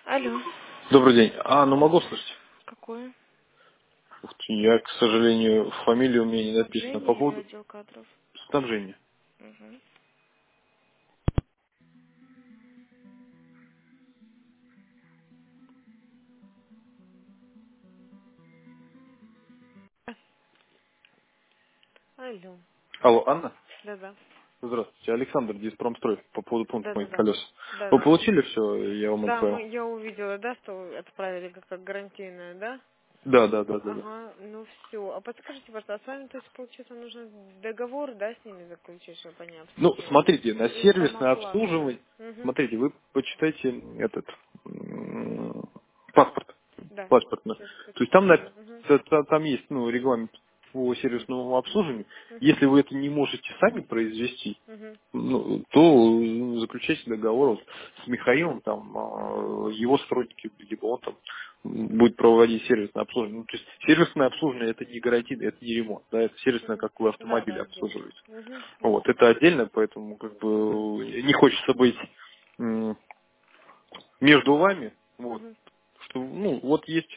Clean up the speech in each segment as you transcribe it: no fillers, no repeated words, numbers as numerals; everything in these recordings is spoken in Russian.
Алло. Добрый день. Ну могу слышать? Какое? Ух ты, я, к сожалению, фамилия у меня не написана по Снабжение или поводу отдел кадров? снабжения. Угу. Алло. Алло, Анна? Да-да. Здравствуйте. Александр, Диспромстрой, по поводу пункта моих Да-да-да. колес. Вы Да-да. получили все? Я вам Да, отправил. я увидела, да, что отправили как гарантийное, да? Да, да, да, да, да. Ага, ну все. А подскажите, пожалуйста, а с вами, то есть, получается, нужно договор, да, с ними заключить, чтобы они Ну, обслуживали? смотрите, на Или сервисное самооплата уже? обслуживание, Угу. смотрите, вы почитайте этот паспорт, Да. паспортно. Сейчас То есть там, почитаю. Угу. там есть регламент по сервисному обслуживанию. Угу. Если вы это не можете сами произвести, Угу. то заключайте договор вот с Михаилом, там, Угу. его сотрудники, либо он там будет проводить сервисное обслуживание. Ну, то есть сервисное обслуживание это не гарантийное, это не ремонт, да, это сервисное, Угу. как вы Да, автомобиль да, отдельно. обслуживаете. Угу. Вот, Ясно. это отдельно, поэтому как бы не хочется быть м, между вами, вот, Угу. что, вот есть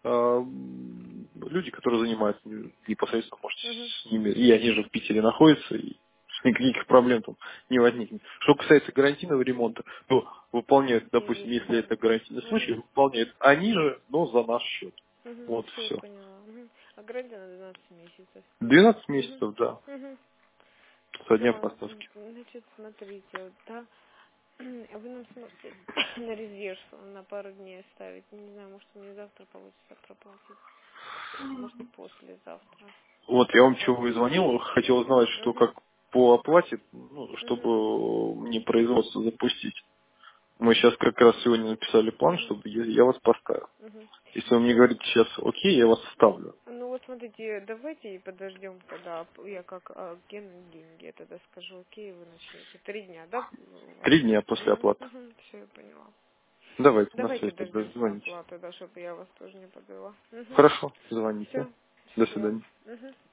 люди, которые занимаются непосредственно, может, Угу. с ними, и они же в Питере находятся, и никаких проблем там не возникнет. Что касается гарантийного ремонта, то выполняют, допустим, если Индивидуально. это гарантийный случай, Угу. выполняют они же, но за наш счет. Угу. Вот Все, я все. поняла. Угу. А гарантия на 12 месяцев. 12 Угу. месяцев, да, Угу. со дня Все, поставки. значит, смотрите, вот, да, вы нам сможете на резерв на пару дней оставить. Не знаю, может, мне завтра получится проплатить. Может, послезавтра. Вот, я вам чего и звонил, хотел узнать, что Угу. как по оплате, Угу. чтобы мне производство запустить. Мы сейчас как раз сегодня написали план, Угу. чтобы я вас поставил. Угу. Если вы мне говорите сейчас окей, я вас ставлю. Ну вот смотрите, давайте и подождем тогда. Я как Гену деньги, я тогда скажу, окей, вы начнете. 3 дня, да, у вас? 3 дня после Угу, оплаты. угу, все, я поняла. Давайте на Давайте связь тогда дождемся звоните. оплаты, да, чтобы я вас тоже не подвела. Угу. Хорошо, звоните. Все, До все. свидания. Угу.